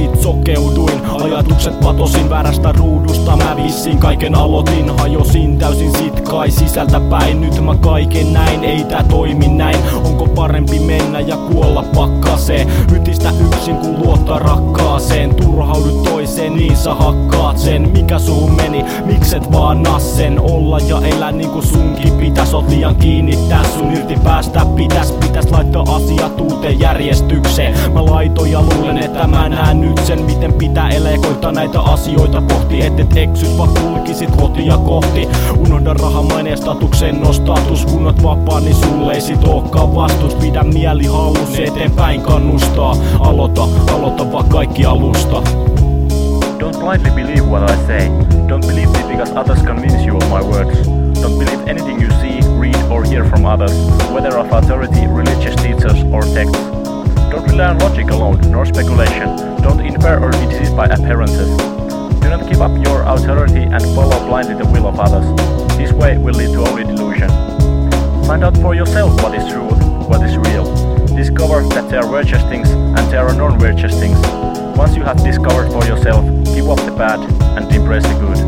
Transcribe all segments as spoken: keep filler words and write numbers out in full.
sit sokeuduin. Ajatukset patosin väärästä ruudusta, mä vissiin kaiken aloitin. Hajosin täysin sit kai sisältä päin. Nyt mä kaiken näin, ei tää toimi näin. Onko parempi mennä ja kuolla pakkaseen? Hytistä yksin kun luottaa rakkaaseen. Turhaudut toiseen, niin sä hakkaat sen. Mikä suhun meni, mikset vaan nassen? Olla ja elää niinku sunkin pitäis. Oot liian kiinni täs, sun irti päästä pitäis. Pitäis laittaa asiat uuteen järjestykseen. Mä laitoin ja luulen, että mä näen nyt sen, miten pitää elää. Koittaa näitä asioita pohti, et et eksys vaan kulkisit kotia kohti. Unohda raha, maineen, statuksen, no status. Kun oot vapaa, niin sulle ei sit ookaan vastus. Pidä mieli hallussa, eteenpäin kannustaa. Aloita, aloita vaan kaikki alusta. Don't blindly believe what I say. Don't believe me because others convince you of my words. Don't believe anything you see, read or hear from others, whether of authority, religious teachers or texts. Don't rely on logic alone, nor speculation. Don't infer or be deceived by appearances. Do not give up your authority and follow blindly the will of others. This way will lead to only delusion. Find out for yourself what is truth, what is real. Discover that there are virtuous things and there are non-virtuous things. Once you have discovered for yourself, give up the bad and embrace the good.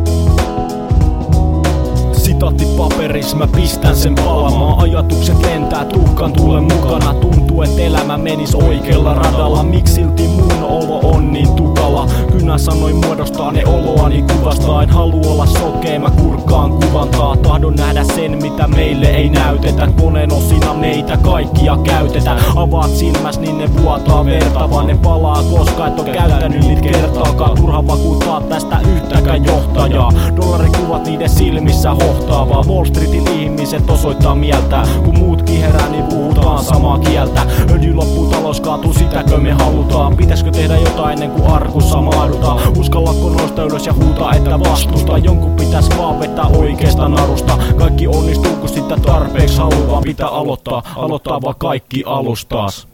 Sitaatti paperis, mä pistän sen palamaan. Ajatukset lentää tuhkan tuulen mukana. Tuntuu et elämä menis oikealla radalla. Miksi silti mun olo on niin tukala? Kynä sanoin muodostaa ne oloani kuvastaa. En halua olla sokea, mä kurkkaan kuvantaa. Tahdon nähdä sen mitä meille ei näytetä. Monen osina meitä kaikkia käytetään. Avaat silmäs niin ne vuotaa verta. Vaan ne palaa koska et oo käyttänyt niitä kertaakaan. Turha vakuuttaa tästä yhtäkään johtajaa. Dollarikuvat niiden silmissä hohtaavaa. Wall Streetin ihmiset osoittaa mieltä. Kun muutkin herää niin puhutaan samaa kieltä. Öljy loppuu, talous kaatuu, sitäkö me halutaan? Pitäisikö tehdä jotain ennen kuin arkussa maadutaan? Uskallako nousta ylös ja huutaa että vastusta? Jonkun pitäis vaan vetää oikeesta narusta. Kaikki onnistuu kun sitä tarpeeksi haluaa. Pitää aloittaa, aloittaa vaan kaikki alustas.